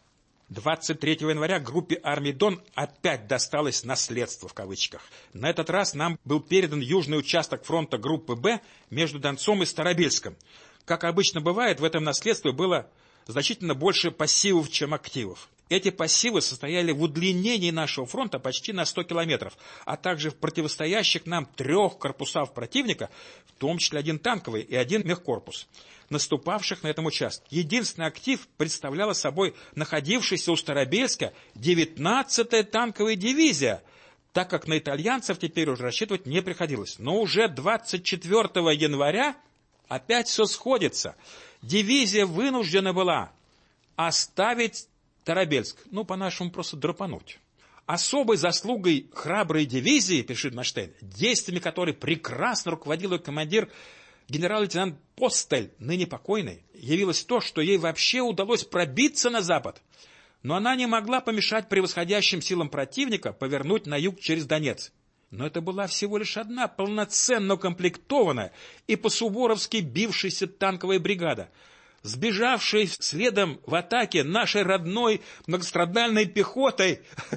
23 января группе армии Дон опять досталось наследство в кавычках. На этот раз нам был передан южный участок фронта группы Б между Донцом и Старобельском. Как обычно бывает, в этом наследстве было значительно больше пассивов, чем активов. Эти пассивы состояли в удлинении нашего фронта почти на 100 километров, а также в противостоящих нам 3 корпусах противника, в том числе 1 танковый и 1 мехкорпус, наступавших на этом участке. Единственный актив представляла собой находившаяся у Старобельска 19-я танковая дивизия, так как на итальянцев теперь уже рассчитывать не приходилось. Но уже 24 января опять все сходится. Дивизия вынуждена была оставить Старобельск, по-нашему просто драпануть. Особой заслугой храброй дивизии, пишет Манштейн, действиями которой прекрасно руководил ее командир генерал-лейтенант Постель, ныне покойный, явилось то, что ей вообще удалось пробиться на запад. Но она не могла помешать превосходящим силам противника повернуть на юг через Донец. Но это была всего лишь одна полноценно укомплектованная и по-суворовски бившаяся танковая бригада, сбежавшая следом в атаке нашей родной многострадальной пехотой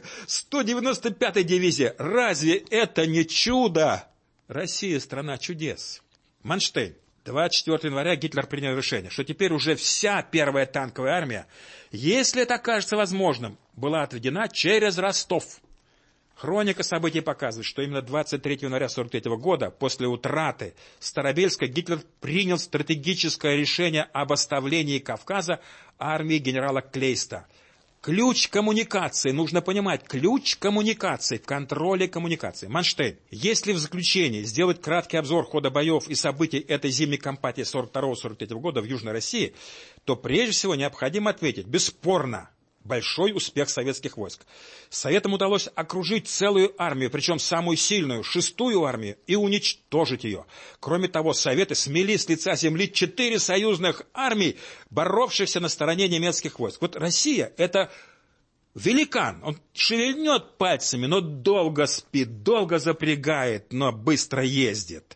195-й дивизии. Разве это не чудо? Россия — страна чудес. Манштейн. 24 января Гитлер принял решение, что теперь уже вся 1-я танковая армия, если это окажется возможным, была отведена через Ростов. Хроника событий показывает, что именно 23 января 1943 года, после утраты Старобельска, Гитлер принял стратегическое решение об оставлении Кавказа армии генерала Клейста. Ключ коммуникации, нужно понимать, ключ коммуникации, в контроле коммуникации. Манштейн, если в заключении сделать краткий обзор хода боев и событий этой зимней кампании 1942-1943 года в Южной России, то прежде всего необходимо отметить, бесспорно, большой успех советских войск. Советам удалось окружить целую армию, причем самую сильную, 6-ю армию, и уничтожить ее. Кроме того, Советы смели с лица земли 4 союзных армий, боровшихся на стороне немецких войск. Вот Россия — это великан. Он шевельнет пальцами, но долго спит, долго запрягает, но быстро ездит.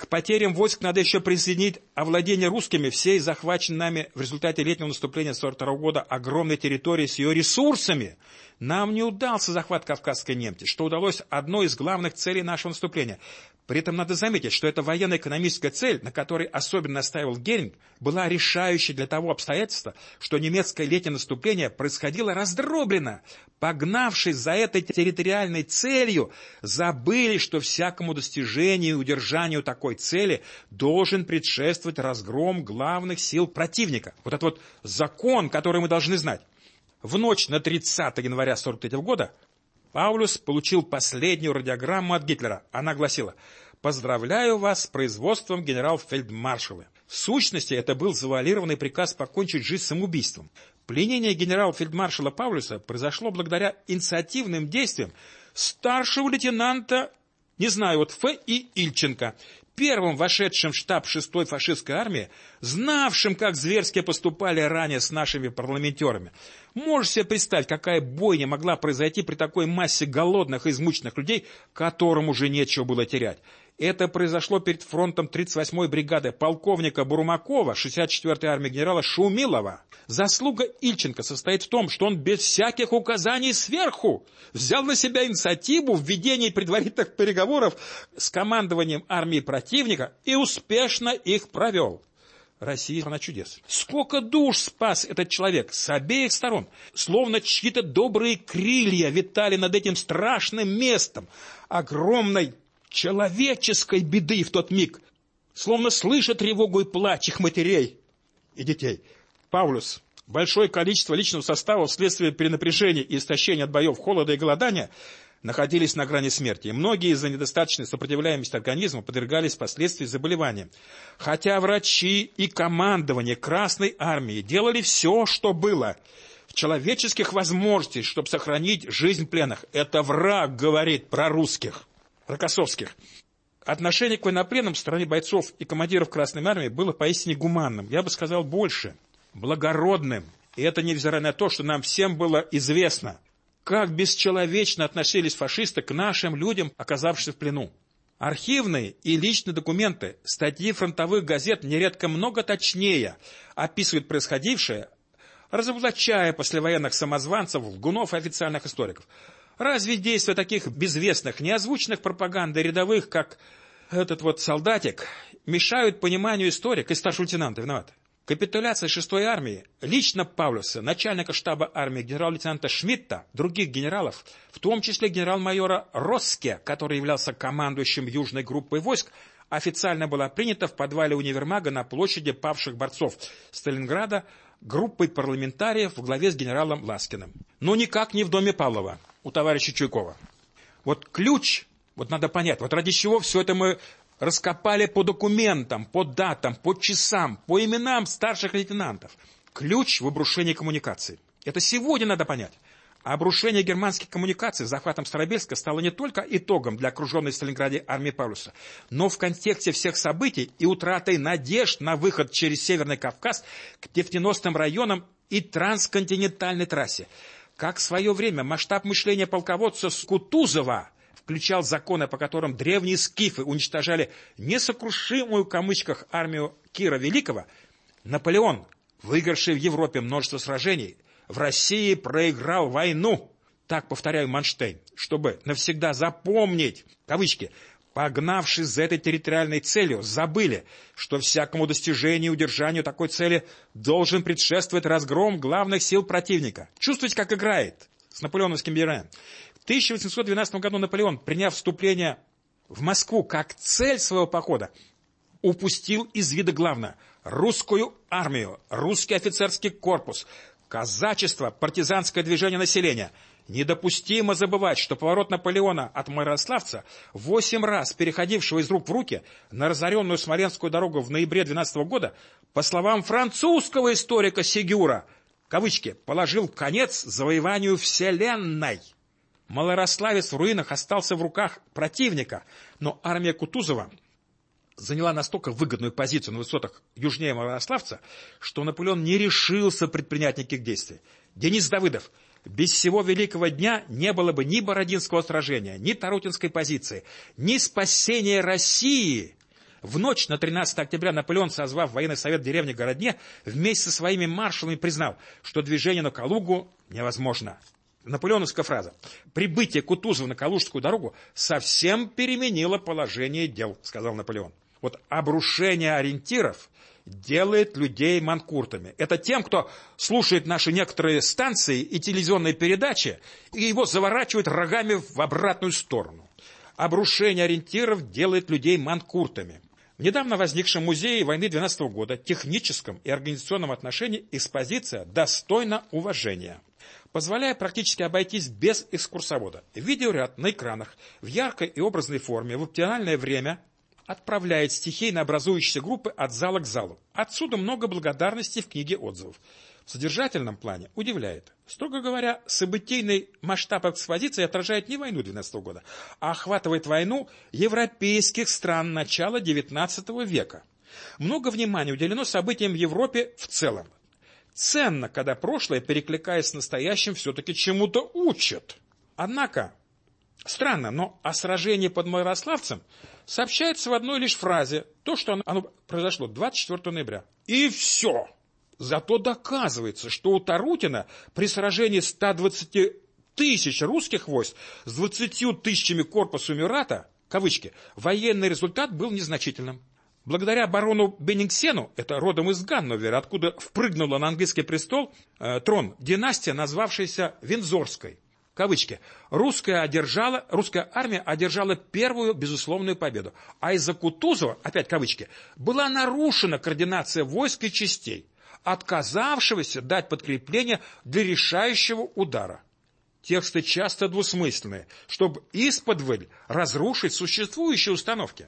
К потерям войск надо еще присоединить овладение русскими всей захваченной нами в результате летнего наступления 1942 года огромной территории с ее ресурсами. Нам не удался захват Кавказской Немки, что удалось одной из главных целей нашего наступления. При этом надо заметить, что эта военно-экономическая цель, на которой особенно настаивал Геринг, была решающей для того обстоятельства, что немецкое летнее наступление происходило раздробленно. Погнавшись за этой территориальной целью, забыли, что всякому достижению и удержанию такой цели должен предшествовать разгром главных сил противника. Вот этот вот закон, который мы должны знать. В ночь на 30 января 1943 года Паулюс получил последнюю радиограмму от Гитлера. Она гласила: «Поздравляю вас с производством генерал-фельдмаршала». В сущности, это был завуалированный приказ покончить жизнь самоубийством. Пленение генерал-фельдмаршала Паулюса произошло благодаря инициативным действиям старшего лейтенанта, Ф.И. Ильченко, первым вошедшим в штаб 6-й фашистской армии, знавшим, как зверски поступали ранее с нашими парламентерами. Можешь себе представить, какая бойня могла произойти при такой массе голодных и измученных людей, которым уже нечего было терять. Это произошло перед фронтом 38-й бригады полковника Бурмакова, 64-й армии генерала Шумилова. Заслуга Ильченко состоит в том, что он без всяких указаний сверху взял на себя инициативу в ведении предварительных переговоров с командованием армии противника и успешно их провел. Россия — страна чудес. Сколько душ спас этот человек с обеих сторон. Словно чьи-то добрые крылья витали над этим страшным местом огромной человеческой беды в тот миг, словно слыша тревогу и плач их матерей и детей. Паулюс, большое количество личного состава вследствие перенапряжения и истощения от боев, холода и голодания находились на грани смерти. И многие из-за недостаточной сопротивляемости организма подвергались впоследствии заболеваниям. Хотя врачи и командование Красной армии делали все, что было в человеческих возможностях, чтобы сохранить жизнь пленных. Это враг говорит про русских. Рокоссовских. Отношение к военнопленным со стороны бойцов и командиров Красной армии было поистине гуманным, я бы сказал больше, благородным. И это невзирая на то, что нам всем было известно, как бесчеловечно относились фашисты к нашим людям, оказавшимся в плену. Архивные и личные документы, статьи фронтовых газет нередко много точнее описывают происходившее, разоблачая послевоенных самозванцев, лгунов и официальных историков. Разве действия таких безвестных, неозвученных пропаганды рядовых, как этот вот солдатик, мешают пониманию историка и старшего лейтенанта? Виноват. Капитуляция 6-й армии, лично Паулюса, начальника штаба армии генерал-лейтенанта Шмидта, других генералов, в том числе генерал-майора Росске, который являлся командующим южной группой войск, официально была принята в подвале универмага на площади павших борцов Сталинграда группой парламентариев во главе с генералом Ласкиным. Но никак не в доме Павлова, у товарища Чуйкова. Вот ключ, вот надо понять, вот ради чего все это мы раскопали по документам, по датам, по часам, по именам старших лейтенантов. Ключ в обрушении коммуникаций. Это сегодня надо понять. Обрушение германских коммуникаций захватом Старобельска стало не только итогом для окруженной в Сталинграде армии Паулюса, но в контексте всех событий и утратой надежд на выход через Северный Кавказ к нефтеносным районам и трансконтинентальной трассе. Как в свое время масштаб мышления полководца Кутузова включал законы, по которым древние скифы уничтожали несокрушимую в кавычках армию Кира Великого, Наполеон, выигравший в Европе множество сражений, в России проиграл войну. Так, повторяю, Манштейн, чтобы навсегда запомнить, кавычки, погнавшись за этой территориальной целью, забыли, что всякому достижению и удержанию такой цели должен предшествовать разгром главных сил противника. Чувствуете, как играет с наполеоновским героем. В 1812 году Наполеон, приняв вступление в Москву как цель своего похода, упустил из вида главное – русскую армию, русский офицерский корпус, казачество, партизанское движение населения. Недопустимо забывать, что поворот Наполеона от Мирославца, 8 раз переходившего из рук в руки на разоренную Смоленскую дорогу в ноябре 12 года, по словам французского историка Сегюра, кавычки, положил конец завоеванию Вселенной. Малорославец в руинах остался в руках противника, но армия Кутузова заняла настолько выгодную позицию на высотах южнее Малорославца, что Наполеон не решился предпринять никаких действий. Денис Давыдов: без всего великого дня не было бы ни Бородинского сражения, ни Тарутинской позиции, ни спасения России В ночь на 13 октября Наполеон, созвав военный совет в деревне Городне, вместе со своими маршалами признал, что движение на Калугу невозможно. Наполеоновская фраза: «Прибытие Кутузова на Калужскую дорогу совсем переменило положение дел», сказал Наполеон. Вот обрушение ориентиров делает людей манкуртами. Это тем, кто слушает наши некоторые станции и телевизионные передачи, и его заворачивает рогами в обратную сторону. Обрушение ориентиров делает людей манкуртами. В недавно возникшем музее войны 12 года в техническом и организационном отношении экспозиция достойна уважения, позволяя практически обойтись без экскурсовода. Видеоряд на экранах в яркой и образной форме в оптимальное время отправляет стихийно образующиеся группы от зала к залу. Отсюда много благодарности в книге отзывов. В содержательном плане удивляет. Строго говоря, событийный масштаб экспозиции отражает не войну 12 года, а охватывает войну европейских стран начала XIX века. Много внимания уделено событиям в Европе в целом. Ценно, когда прошлое, перекликаясь с настоящим, все-таки чему-то учат. Однако, странно, но о сражении под Малорославцем сообщается в одной лишь фразе, то, что оно произошло 24 ноября. И все. Зато доказывается, что у Тарутина при сражении 120 тысяч русских войск с 20 тысячами корпуса Мюрата, кавычки, военный результат был незначительным. Благодаря барону Беннингсену, это родом из Ганновера, откуда впрыгнула на английский престол трон династия, назвавшаяся Виндзорской, кавычки, русская армия одержала первую безусловную победу, а из-за Кутузова, опять кавычки, была нарушена координация войск и частей, отказавшегося дать подкрепление для решающего удара. Тексты часто двусмысленные, чтобы исподволь разрушить существующие установки.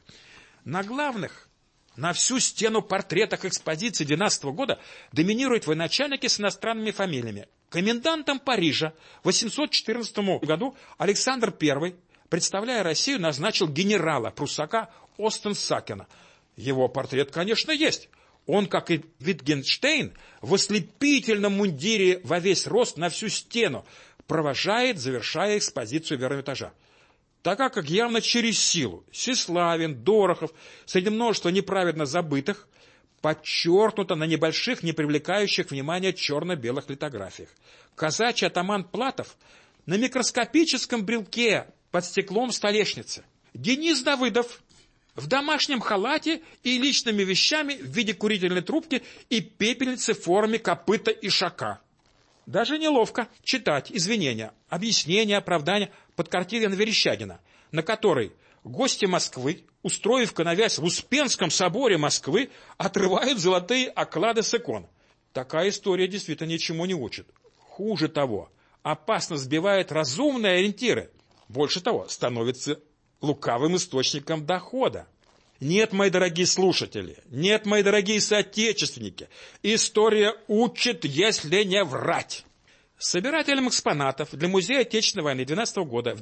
На всю стену портретах экспозиции 12 года доминируют военачальники с иностранными фамилиями. Комендантом Парижа в 814 году Александр I, представляя Россию, назначил генерала-пруссака Остенсакена. Его портрет, конечно, есть. Он, как и Витгенштейн, в ослепительном мундире во весь рост на всю стену провожает, завершая экспозицию в Эрмитажа. Так как явно через силу Сеславин, Дорохов, среди множества неправедно забытых, подчеркнуто на небольших, не привлекающих внимания черно-белых литографиях. Казачий атаман Платов на микроскопическом брелке под стеклом столешницы. Денис Давыдов в домашнем халате и личными вещами в виде курительной трубки и пепельницы в форме копыта ишака. Даже неловко читать извинения, объяснения, оправдания под картиной Верещагина, на которой гости Москвы, устроив коновязь в Успенском соборе Москвы, отрывают золотые оклады с икон. Такая история действительно ничему не учит. Хуже того, опасно сбивает разумные ориентиры. Больше того, становится лукавым источником дохода. Нет, мои дорогие слушатели, нет, мои дорогие соотечественники, история учит, если не врать. Собирателем экспонатов для Музея Отечественной войны 12 года в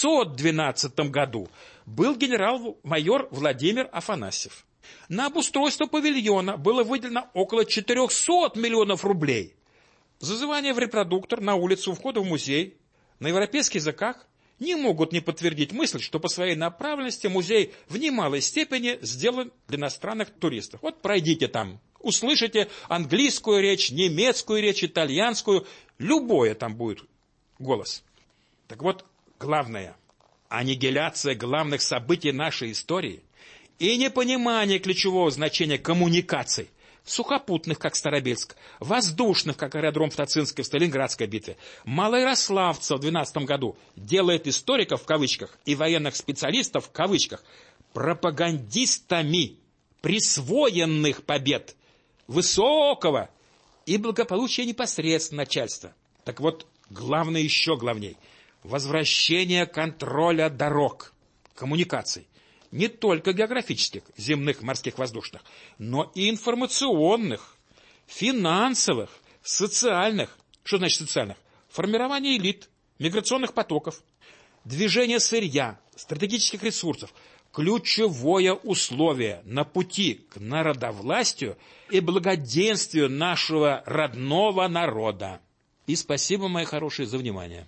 912 году был генерал-майор Владимир Афанасьев. На обустройство павильона было выделено около 400 миллионов рублей. Зазывание в репродуктор на улицу у входа в музей на европейских языках не могут не подтвердить мысль, что по своей направленности музей в немалой степени сделан для иностранных туристов. Вот пройдите там, услышите английскую речь, немецкую речь, итальянскую, любое там будет голос. Так вот, главное, аннигиляция главных событий нашей истории и непонимание ключевого значения коммуникаций, сухопутных, как Старобельск, воздушных, как аэродром в Тацинской в Сталинградской битве, малоярославцев в 12 году, делает историков в кавычках и военных специалистов в кавычках пропагандистами присвоенных побед, высокого и благополучия непосредственно начальства. Так вот, главное еще главней – возвращение контроля дорог, коммуникаций. Не только географических, земных, морских, воздушных, но и информационных, финансовых, социальных. Что значит социальных? Формирование элит, миграционных потоков, движение сырья, стратегических ресурсов. Ключевое условие на пути к народовластию и благоденствию нашего родного народа. И спасибо, мои хорошие, за внимание.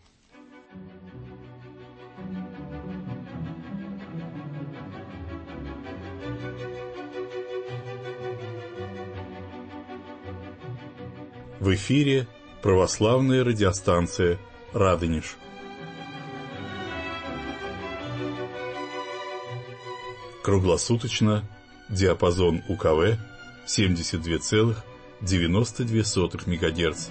В эфире православная радиостанция «Радонеж». Круглосуточно диапазон УКВ 72,92 МГц.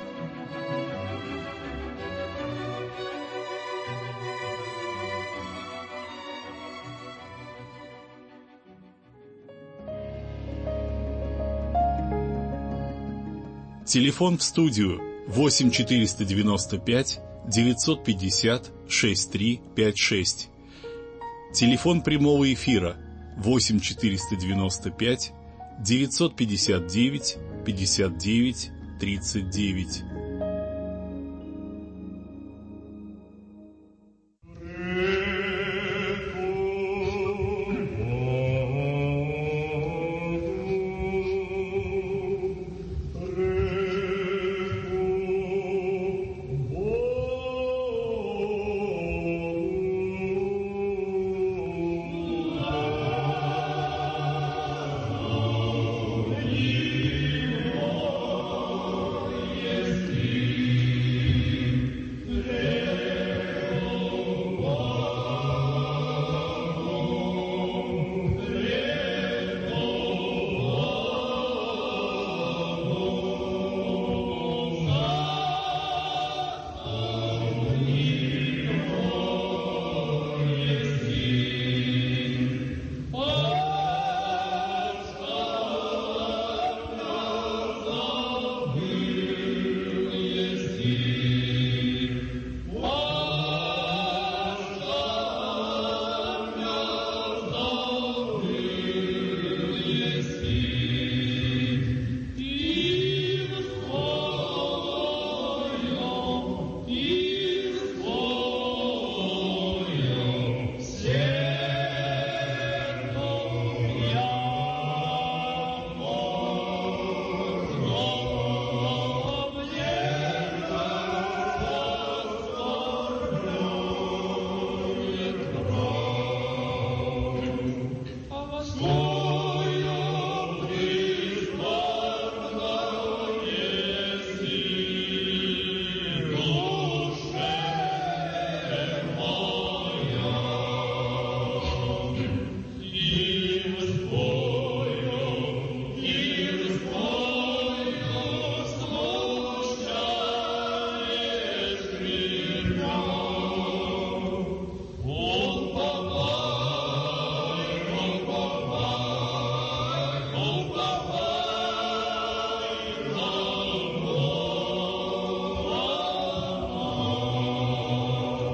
Телефон в студию 8 495 950 6356. Телефон прямого эфира 8 495 959 59 39.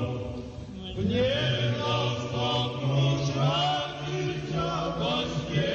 Nie nas tak, Boża, życia,